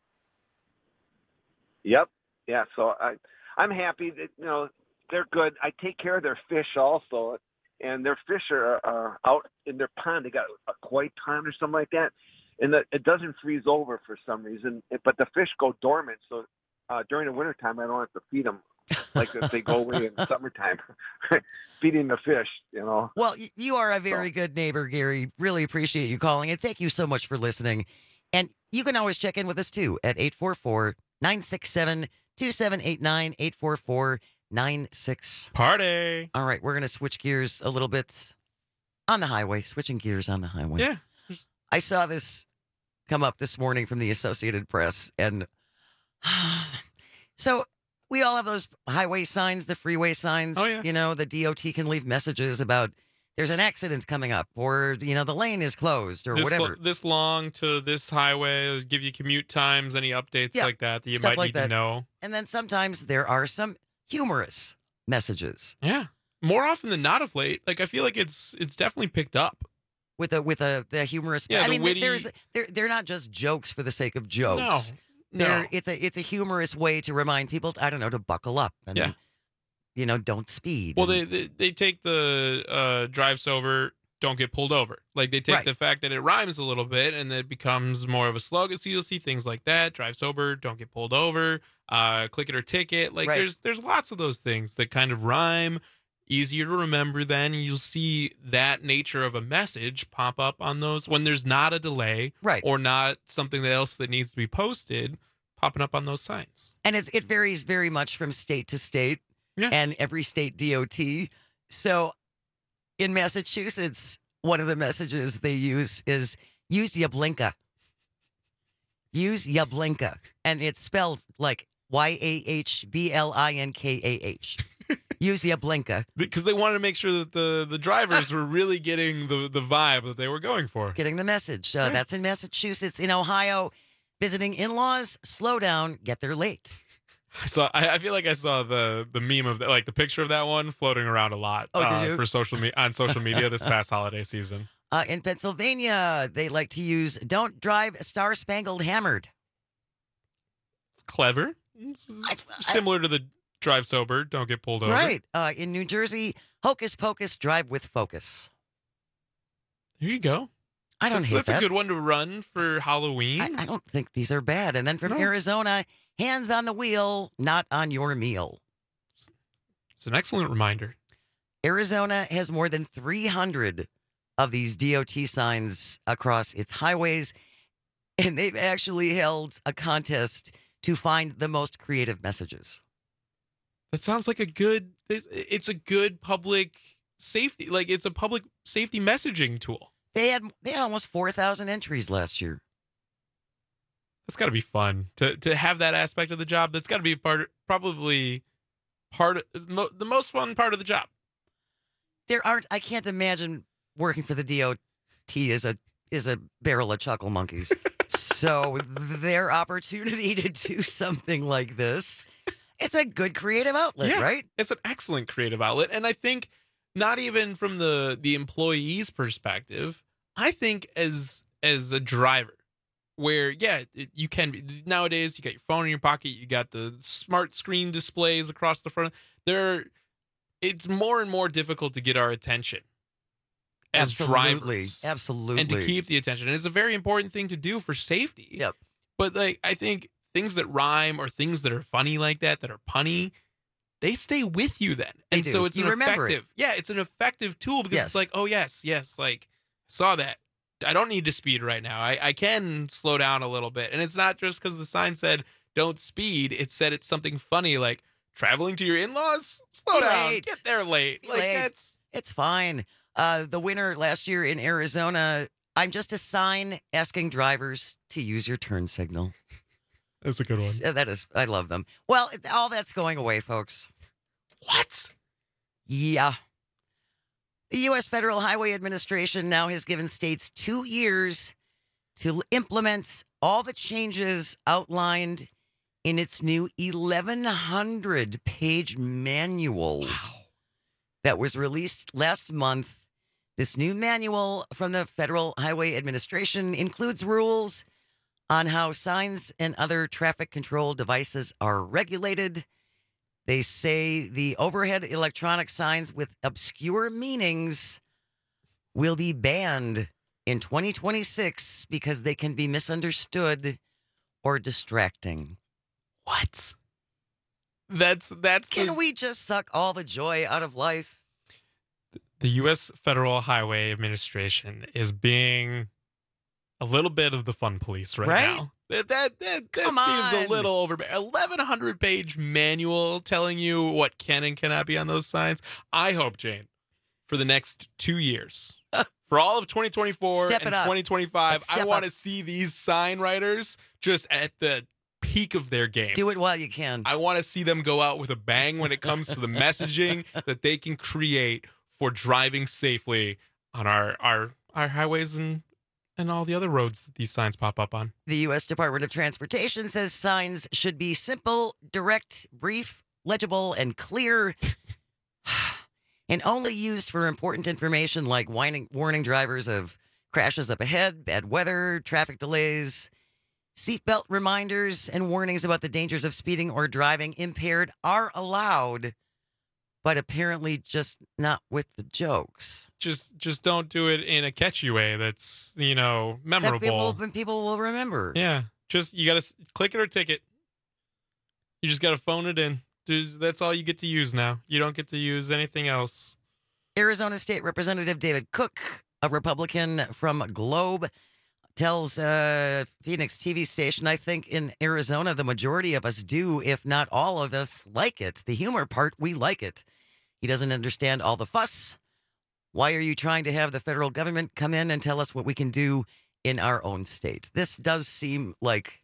Yep. Yeah. So I'm happy that, they're good. I take care of their fish also. And their fish are out in their pond. They got a koi pond or something like that. And it doesn't freeze over for some reason. But the fish go dormant. So during the wintertime, I don't have to feed them like if they go away in the summertime. Feeding the fish, Well, you are a very good neighbor, Gary. Really appreciate you calling. And thank you so much for listening. And you can always check in with us, too, at 844-967-2789, 844-96. Party. All right, we're going to switch gears a little bit on the highway, switching gears on the highway. Yeah. I saw this come up this morning from the Associated Press, and so we all have those highway signs, the freeway signs. Oh, yeah. The DOT can leave messages about there's an accident coming up or, the lane is closed or whatever. This long to this highway, give you commute times, any updates like that you might need to know. And then sometimes there are some humorous messages. Yeah. More often than not of late. Like, I feel like it's definitely picked up. With the humorous. Yeah, I mean, witty... they're not just jokes for the sake of jokes. No. It's a humorous way to remind people, I don't know, to buckle up and, don't speed. Well, they take the drive sober, don't get pulled over. Like, they take the fact that it rhymes a little bit and it becomes more of a slogan. So you'll see things like that, drive sober, don't get pulled over, click it or ticket. Like, there's lots of those things that kind of rhyme. Easier to remember then. You'll see that nature of a message pop up on those when there's not a delay or not something else that needs to be posted popping up on those signs. And it varies very much from state to state and every state DOT. So in Massachusetts, one of the messages they use is use Yablinka. Use Yablinka. And it's spelled like YAHBLINKAH. Use Yablinka. Because they wanted to make sure that the drivers were really getting the vibe that they were going for. Getting the message. That's in Massachusetts. In Ohio, visiting in-laws, slow down, get there late. So I feel like I saw the meme of like the picture of that one floating around a lot did you? For on social media this past holiday season. In Pennsylvania, they like to use don't drive star-spangled hammered. It's clever. It's similar to the drive sober, don't get pulled over. Right. In New Jersey, hocus pocus, drive with focus. There you go. I don't hate that. That's a good one to run for Halloween. I don't think these are bad. And then from Arizona, hands on the wheel, not on your meal. It's an excellent reminder. Arizona has more than 300 of these DOT signs across its highways, and they've actually held a contest to find the most creative messages. That sounds like it's a good public safety, like it's a public safety messaging tool. They had almost 4,000 entries last year. That's got to be fun to have that aspect of the job. That's got to be the most fun part of the job. I can't imagine working for the DOT is a barrel of chuckle monkeys. So their opportunity to do something like this, it's a good creative outlet, right? It's an excellent creative outlet. And I think not even from the employee's perspective, I think as a driver, where, you can be, nowadays you got your phone in your pocket, you got the smart screen displays across the front. It's more and more difficult to get our attention as drivers. Absolutely. And to keep the attention. And it's a very important thing to do for safety. Yep. But I think things that rhyme or things that are funny like that are punny, they stay with you then. And so it's effective. Yeah, it's an effective tool because it's like, oh, yes, like, saw that. I don't need to speed right now. I can slow down a little bit. And it's not just because the sign said don't speed. It said it's something funny like traveling to your in-laws, slow down. Late. Get there late. Like Late. It's fine. The winner last year in Arizona, I'm just a sign asking drivers to use your turn signal. That's a good one. That is, I love them. Well, all that's going away, folks. What? Yeah. The U.S. Federal Highway Administration now has given states 2 years to implement all the changes outlined in its new 1,100-page manual that was released last month. This new manual from the Federal Highway Administration includes rules on how signs and other traffic control devices are regulated. They say the overhead electronic signs with obscure meanings will be banned in 2026 because they can be misunderstood or distracting. What? Can we just suck all the joy out of life? The U.S. Federal Highway Administration is being a little bit of the fun police right now. That seems a little over. 1,100-page manual telling you what can and cannot be on those signs. I hope, Jane, for the next 2 years, for all of 2024 and 2025, I want to see these sign writers just at the peak of their game. Do it while you can. I want to see them go out with a bang when it comes to the messaging that they can create for driving safely on our highways and all the other roads that these signs pop up on. The U.S. Department of Transportation says signs should be simple, direct, brief, legible, and clear, and only used for important information like warning drivers of crashes up ahead, bad weather, traffic delays. Seatbelt reminders and warnings about the dangers of speeding or driving impaired are allowed, but apparently just not with the jokes. Just don't do it in a catchy way that's, memorable. That people will remember. Yeah. You got to click it or ticket. You just got to phone it in. That's all you get to use now. You don't get to use anything else. Arizona State Representative David Cook, a Republican from Globe, tells Phoenix TV station, I think in Arizona, the majority of us do, if not all of us, like it. The humor part, we like it. He doesn't understand all the fuss. Why are you trying to have the federal government come in and tell us what we can do in our own state? This does seem like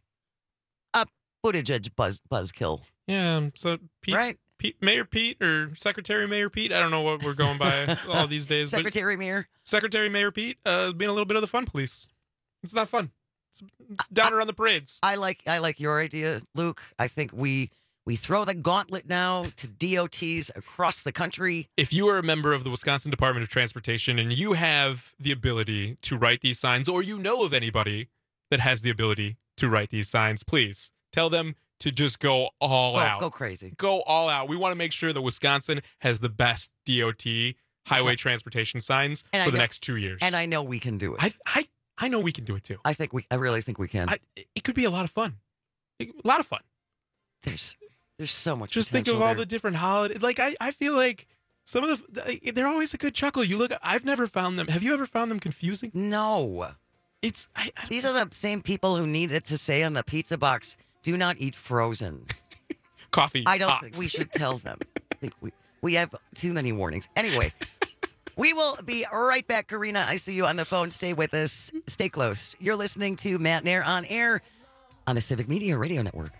a Buttigieg buzzkill. Yeah, so Mayor Pete or Secretary Mayor Pete, I don't know what we're going by all these days. Secretary Mayor Pete being a little bit of the fun police. It's not fun. It's downer on the parades. I like your idea, Luke. I think we throw the gauntlet now to DOTs across the country. If you are a member of the Wisconsin Department of Transportation and you have the ability to write these signs, or you know of anybody that has the ability to write these signs, please tell them to just go all out. Go crazy. Go all out. We want to make sure that Wisconsin has the best DOT highway transportation signs for the next 2 years. And I know we can do it. I know we can do it too. I really think we can. It could be a lot of fun. A lot of fun. There's so much. Just think of all the different holidays. Like I feel like some of they're always a good chuckle. You look. I've never found them. Have you ever found them confusing? No. These are the same people who needed to say on the pizza box, "Do not eat frozen." Coffee. I don't hot. think we should tell them. I think we have too many warnings. Anyway. We will be right back, Karina. I see you on the phone. Stay with us. Stay close. You're listening to Matt Nair on air on the Civic Media Radio Network.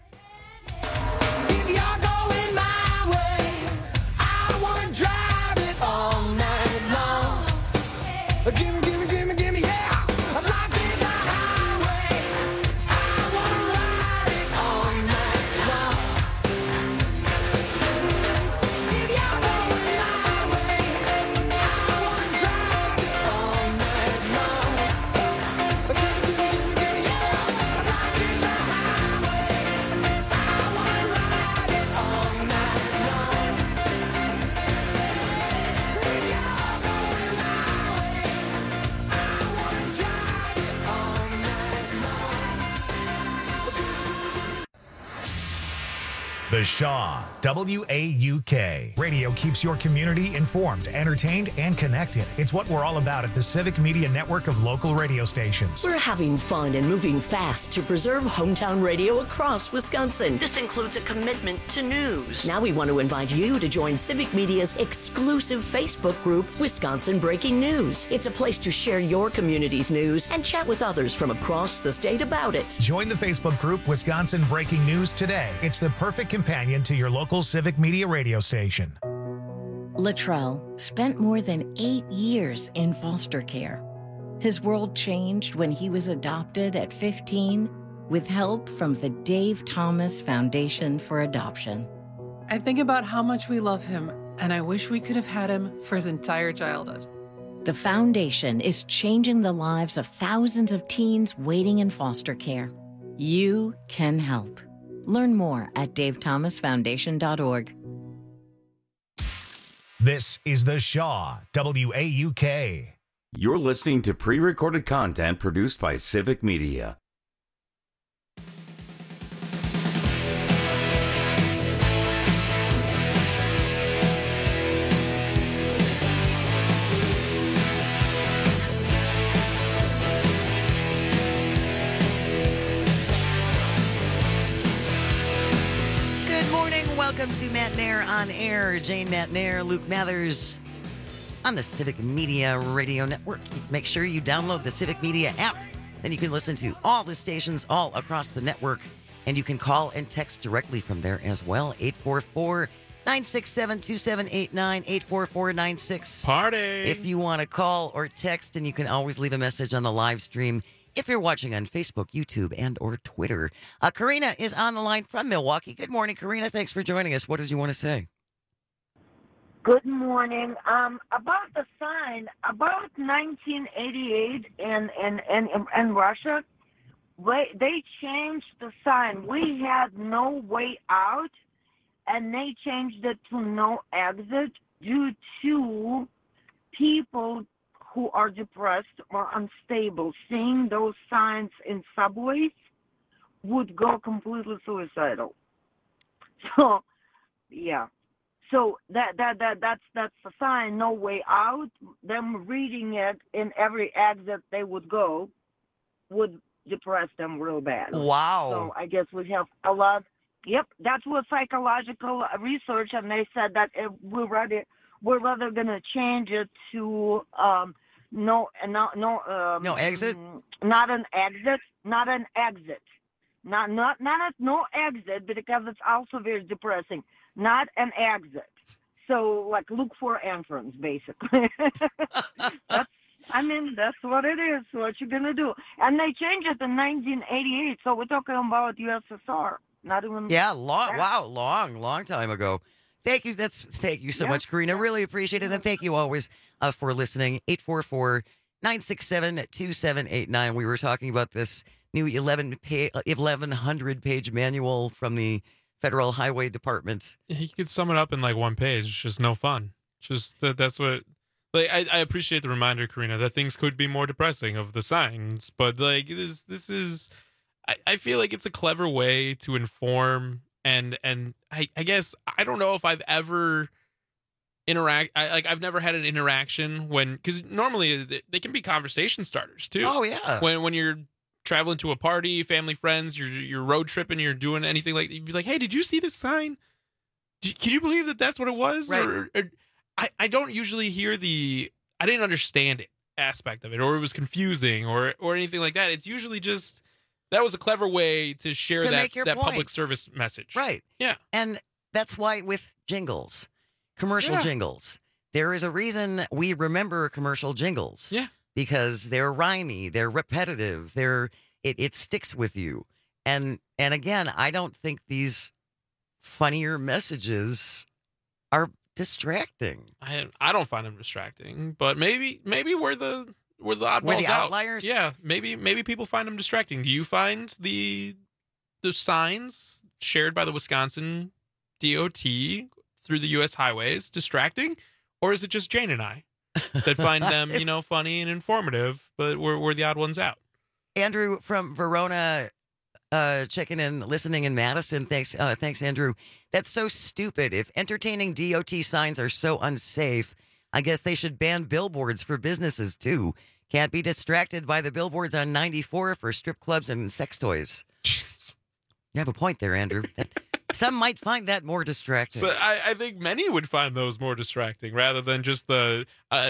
If you're going my way, I want to drive it all night long. Give me, yeah. Life is a highway. I want to ride it all night long. If you're going my way, I want to drive it all night long. Give me, yeah. Life is a highway. I want to ride it all night long. If you're going my way, I want to drive it all night long. The Shaw WAUK. Radio keeps your community informed, entertained, and connected. It's what we're all about at the Civic Media Network of local radio stations. We're having fun and moving fast to preserve hometown radio across Wisconsin. This includes a commitment to news. Now we want to invite you to join Civic Media's exclusive Facebook group, Wisconsin Breaking News. It's a place to share your community's news and chat with others from across the state about it. Join the Facebook group Wisconsin Breaking News today. It's the perfect companion to your local Civic Media radio station. Latrell spent more than 8 years in foster care. His world changed when he was adopted at 15 with help from the Dave Thomas Foundation for Adoption. I think about how much we love him, and I wish we could have had him for his entire childhood. The foundation is changing the lives of thousands of teens waiting in foster care. You can help. Learn more at davethomasfoundation.org. This is The Shaw, WAUK. You're listening to pre-recorded content produced by Civic Media. Welcome to Matt Nair on Air. Jane Matt Nair, Luke Mathers on the Civic Media Radio Network. Make sure you download the Civic Media app. Then you can listen to all the stations all across the network. And you can call and text directly from there as well. 844-967-2789, 844-96. Party! If you want to call or text, and you can always leave a message on the live stream if you're watching on Facebook, YouTube, and or Twitter. Karina is on the line from Milwaukee. Good morning, Karina. Thanks for joining us. What did you want to say? Good morning. About the sign, about 1988 in Russia, they changed the sign. We had no way out, and they changed it to no exit due to people who are depressed or unstable. Seeing those signs in subways would go completely suicidal. So, yeah. So that's the sign, no way out. Them reading it in every exit they would go would depress them real bad. Wow. So I guess we have a lot. Yep, that's what psychological research, and they said that if we're rather gonna change it to no exit, not an exit, no exit, because it's also very depressing. Not an exit. So like look for entrance, basically. That's what it is. What you're gonna do, and they changed it in 1988. So we're talking about USSR. Not even. Yeah, long time ago. Thank you. Thank you so much, Karina. Really appreciate it. And thank you always for listening. 844-967-2789. We were talking about this new 1,100-page manual from the Federal Highway Department. You could sum it up in like one page. It's just no fun. Just that's what. Like I appreciate the reminder, Karina, that things could be more depressing of the signs, but like this is. I feel like it's a clever way to inform. And I guess I don't know if I've ever I've never had an interaction because normally they can be conversation starters too. Oh yeah. When you're traveling to a party, family, friends, you're road tripping, you're doing anything like, you'd be like, hey, did you see this sign? Can you believe that's what it was? Right. Or I don't usually hear I didn't understand it aspect of it, or it was confusing or anything like that. It's usually just. That was a clever way to share that public service message. Right. Yeah. And that's why with jingles, commercial jingles, there is a reason we remember commercial jingles. Yeah. Because they're rhymey, they're repetitive, it sticks with you. And again, I don't think these funnier messages are distracting. I don't find them distracting, but maybe we're the oddballs out. Outliers? Yeah, maybe people find them distracting. Do you find the signs shared by the Wisconsin DOT through the U.S. highways distracting, or is it just Jane and I that find them, funny and informative, but we're the odd ones out? Andrew from Verona, checking in, listening in Madison. Thanks, Andrew. That's so stupid. If entertaining DOT signs are so unsafe, I guess they should ban billboards for businesses too. Can't be distracted by the billboards on 94 for strip clubs and sex toys. You have a point there, Andrew. Some might find that more distracting. So I think many would find those more distracting rather than just the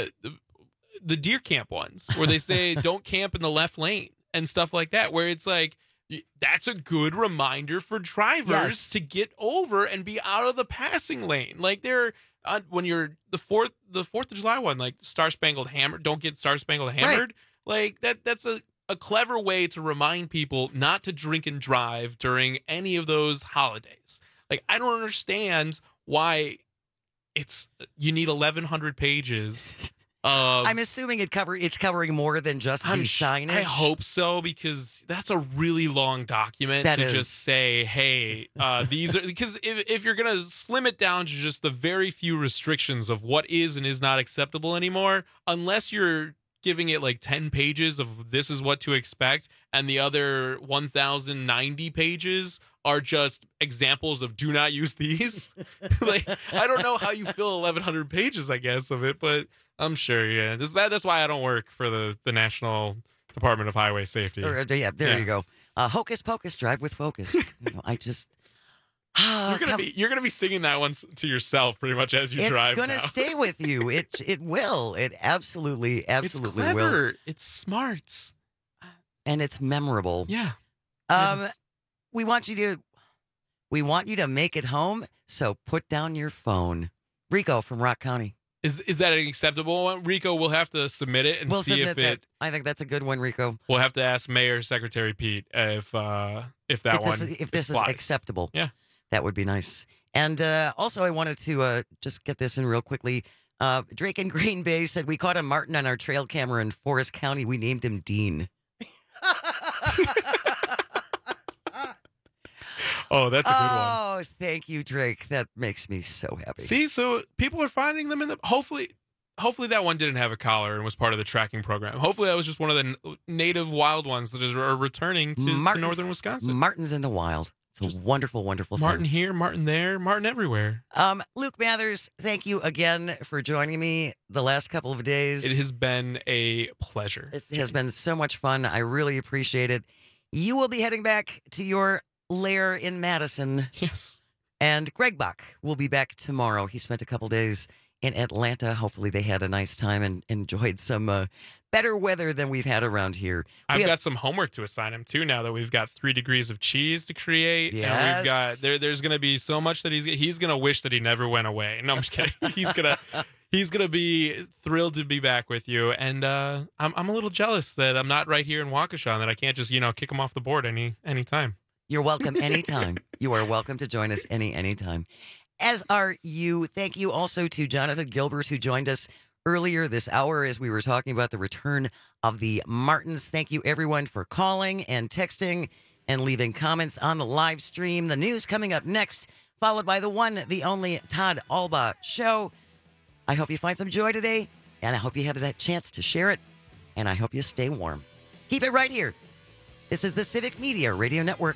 deer camp ones where they say don't camp in the left lane and stuff like that, where it's like, that's a good reminder for drivers to get over and be out of the passing lane. Like when you're the 4th of July one, like Star Spangled Hammer, don't get Star Spangled Hammered. Right. Like that's a clever way to remind people not to drink and drive during any of those holidays. Like, I don't understand why you need 1,100 pages. I'm assuming it's covering more than just the signage. I hope so, because that's a really long document just say, hey, these are, because if you're going to slim it down to just the very few restrictions of what is and is not acceptable anymore, unless you're giving it like 10 pages of this is what to expect, and the other 1,090 pages are just examples of do not use these. Like, I don't know how you fill 1,100 pages, I guess, of it, but I'm sure, yeah. That's why I don't work for the National Department of Highway Safety. Yeah, there you go. Hocus pocus, drive with focus. I just... You're gonna be singing that one to yourself pretty much as you drive. It's gonna stay with you. It will. It absolutely it's clever. will. It's smart, and it's memorable. Yeah. We want you to make it home. So put down your phone. Rico from Rock County. Is that an acceptable one? Rico, we'll have to submit it and see if it. I think that's a good one, Rico. We'll have to ask Mayor Secretary Pete if this is acceptable. Yeah. That would be nice. And also, I wanted to just get this in real quickly. Drake in Green Bay said, we caught a martin on our trail camera in Forest County. We named him Dean. Oh, that's a good one. Oh, thank you, Drake. That makes me so happy. See, so people are finding them in the... Hopefully that one didn't have a collar and was part of the tracking program. Hopefully that was just one of the native wild ones that are returning to northern Wisconsin. Martin's in the wild. It's a wonderful, wonderful thing. Martin here, Martin there, Martin everywhere. Luke Mathers, thank you again for joining me the last couple of days. It has been a pleasure. It has been so much fun. I really appreciate it. You will be heading back to your lair in Madison. Yes. And Greg Buck will be back tomorrow. He spent a couple days in Atlanta. Hopefully they had a nice time and enjoyed some better weather than we've had around here. I've got some homework to assign him too now that we've got 3 degrees of cheese to create. Yes. And we've got there's going to be so much that he's going to wish that he never went away. No, I'm just kidding. He's going to be thrilled to be back with you. And I'm a little jealous that I'm not right here in Waukesha and that I can't just, kick him off the board anytime. You're welcome anytime. You are welcome to join us anytime. As are you. Thank you also to Jonathan Gilbert, who joined us earlier this hour as we were talking about the return of the Martins. Thank you, everyone, for calling and texting and leaving comments on the live stream. The news coming up next, followed by the one, the only Todd Alba Show. I hope you find some joy today, and I hope you have that chance to share it, and I hope you stay warm. Keep it right here. This is the Civic Media Radio Network.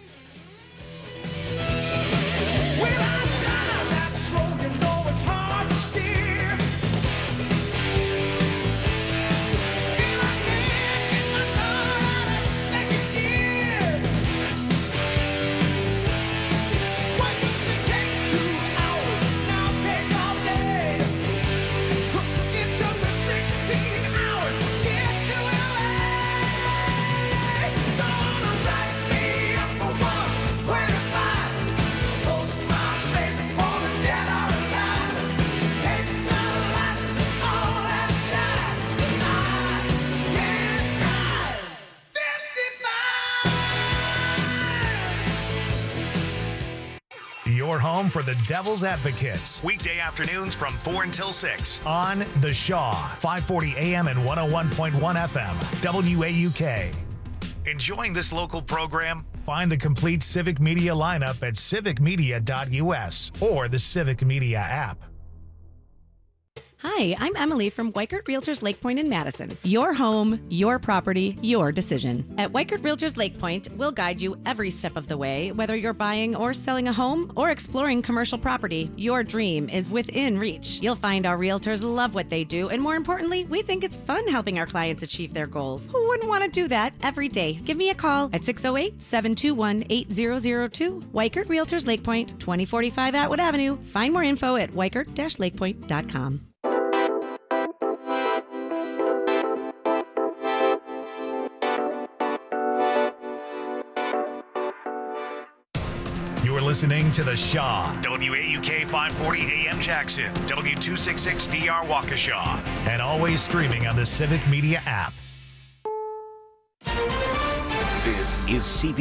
Your home for the Devil's Advocates. Weekday afternoons from 4 until 6 on The Shaw, 540 AM and 101.1 FM, WAUK. Enjoying this local program? Find the complete Civic Media lineup at civicmedia.us or the Civic Media app. Hi, Hi, I'm Emily from Weichert Realtors Lake Point in Madison. Your home, your property, your decision. At Weichert Realtors Lake Point, we'll guide you every step of the way, whether you're buying or selling a home or exploring commercial property. Your dream is within reach. You'll find our realtors love what they do, and more importantly, we think it's fun helping our clients achieve their goals. Who wouldn't want to do that every day? Give me a call at 608-721-8002. Weichert Realtors Lake Point, 2045 Atwood Avenue. Find more info at weichert-lakepoint.com. You're listening to The Shaw, WAUK 540 AM Jackson, W266DR Waukesha, and always streaming on the Civic Media app. This is CB